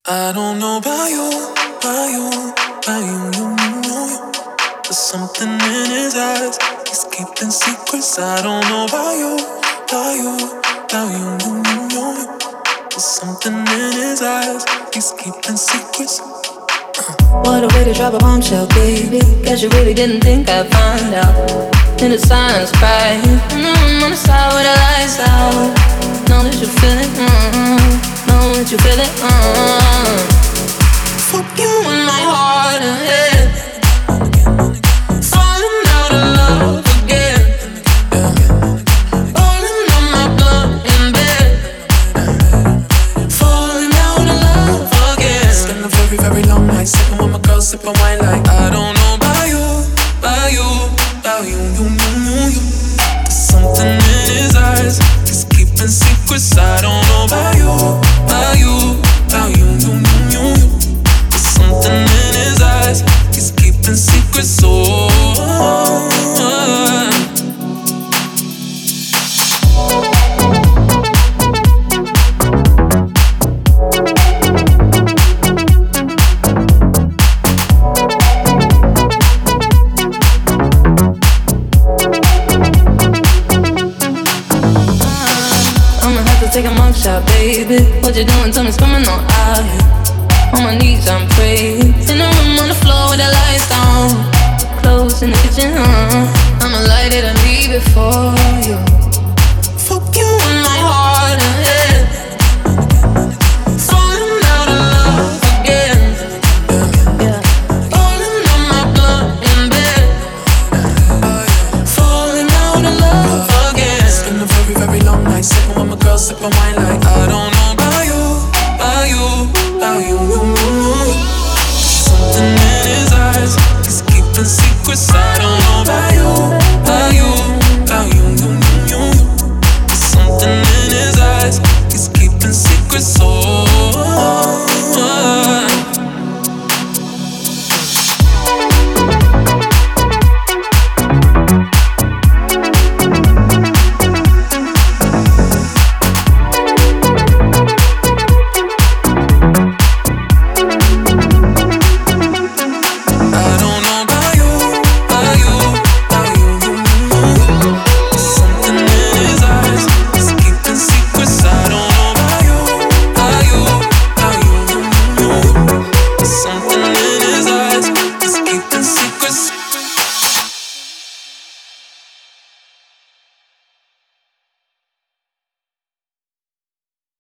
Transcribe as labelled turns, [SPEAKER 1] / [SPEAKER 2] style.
[SPEAKER 1] I don't know about you, about you, about you. There's something in his eyes, he's keeping secrets. I don't know about you, about you, about you. There's something in his eyes, he's keeping secrets.
[SPEAKER 2] What a way to drop a bombshell, baby. Guess you really didn't think I'd find out. In the silence, crying. On the side with the lights out. Know that you feel it, know that you feel it, Fuck you in my heart and head. Falling out of love again. Rolling on my blood in bed. Falling out of love again.
[SPEAKER 1] Spend a very, very long night sipping with my girl, sipping wine like I don't know about you, about you, about you. There's something in his eyes, he's keeping secrets. I don't know about you, about you, about you. There's something in his eyes, he's keeping secrets. Oh.
[SPEAKER 2] Take a mugshot, baby. What you doing? Tell me, coming on out here. On my knees, I'm praying. In the room on the floor with the lights down. Clothes in the kitchen, I'ma light it and leave it for you. Fuck you in my heart and head. Falling out of love again. Yeah. Rolling on my blood in bed. Falling out of love again.
[SPEAKER 1] It's been a very, very long night sipping with my girl, sipping wine like I don't know about you, about you, about you. Something in his eyes, he's keeping secrets. I don't know about you, about you, about you. Something in his eyes, he's keeping secrets. Oh.